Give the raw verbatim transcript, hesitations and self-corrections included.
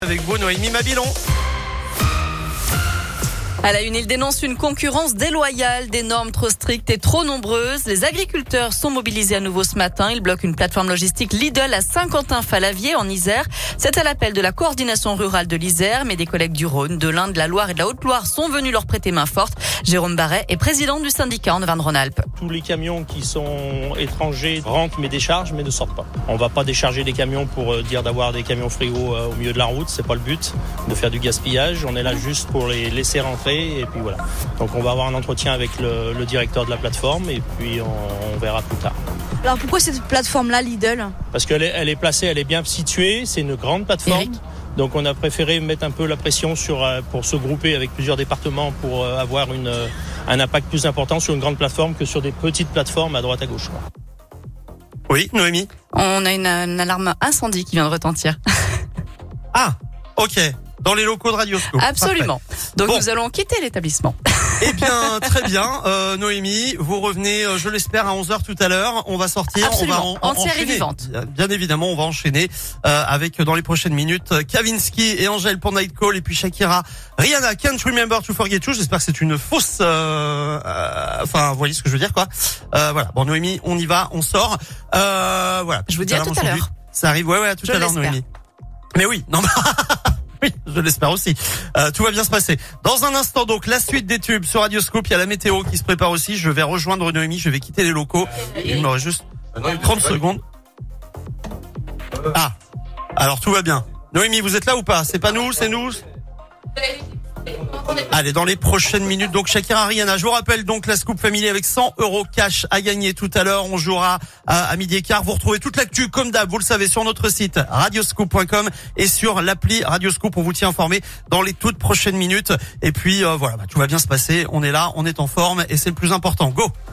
Avec vous, Noémie Mabilon. À la une, il dénonce une concurrence déloyale, des normes trop strictes et trop nombreuses. Les agriculteurs sont mobilisés à nouveau ce matin. Ils bloquent une plateforme logistique Lidl à Saint-Quentin-Falavier en Isère. C'est à l'appel de la coordination rurale de l'Isère, mais des collègues du Rhône, de l'Ain, de la Loire et de la Haute-Loire sont venus leur prêter main forte. Jérôme Barret est président du syndicat en Auvergne-Rhône-Alpes. Tous les camions qui sont étrangers rentrent mais déchargent mais ne sortent pas. On va pas décharger des camions pour dire d'avoir des camions frigo au milieu de la route, c'est pas le but de faire du gaspillage. On est là juste pour les laisser rentrer. Et puis voilà. Donc on va avoir un entretien avec le, le directeur de la plateforme et puis on, on verra plus tard. Alors pourquoi cette plateforme-là, Lidl ? Parce qu'elle est, elle est placée, elle est bien située, c'est une grande plateforme. Eric. Donc on a préféré mettre un peu la pression sur, pour se grouper avec plusieurs départements pour avoir une, un impact plus important sur une grande plateforme que sur des petites plateformes à droite à gauche. Oui, Noémie ? On a une, une alarme incendie qui vient de retentir. Ah, ok. Dans les locaux de Radioscoop. Absolument. Parfait. Donc bon. nous allons quitter l'établissement. Eh bien, très bien. Euh, Noémie, vous revenez, je l'espère, à onze heures tout à l'heure. On va sortir. Absolument. On va en, en, entière enchaîner. et vivante. Bien évidemment, on va enchaîner euh, avec, dans les prochaines minutes, Kavinsky et Angèle pour Night Call et puis Shakira. Rihanna, Can't Remember to Forget You. J'espère que c'est une fausse... Euh, euh, enfin, vous voyez ce que je veux dire, quoi. Euh, voilà. Bon, Noémie, on y va, on sort. Euh, voilà. Je vous dis à tout à l'heure. Ça arrive, ouais, ouais, à tout je à l'heure, Noémie. Mais oui, non, oui, je l'espère aussi. Euh, tout va bien se passer. Dans un instant, donc, la suite des tubes sur Radioscoop. Il y a la météo qui se prépare aussi. Je vais rejoindre Noémie. Je vais quitter les locaux. Il me reste juste trente secondes. Ah. Alors, tout va bien. Noémie, vous êtes là ou pas? C'est pas nous, c'est nous? Allez, dans les prochaines minutes, donc Shakira, Rihanna. Je vous rappelle donc la Scoop Family avec cent euros cash à gagner tout à l'heure. On jouera à, à midi et quart. Vous retrouvez toute l'actu comme d'hab, vous le savez, sur notre site radioscoop point com et sur l'appli Radioscoop. On vous tient informé dans les toutes prochaines minutes. Et puis euh, voilà, bah, tout va bien se passer. On est là, on est en forme et c'est le plus important. Go!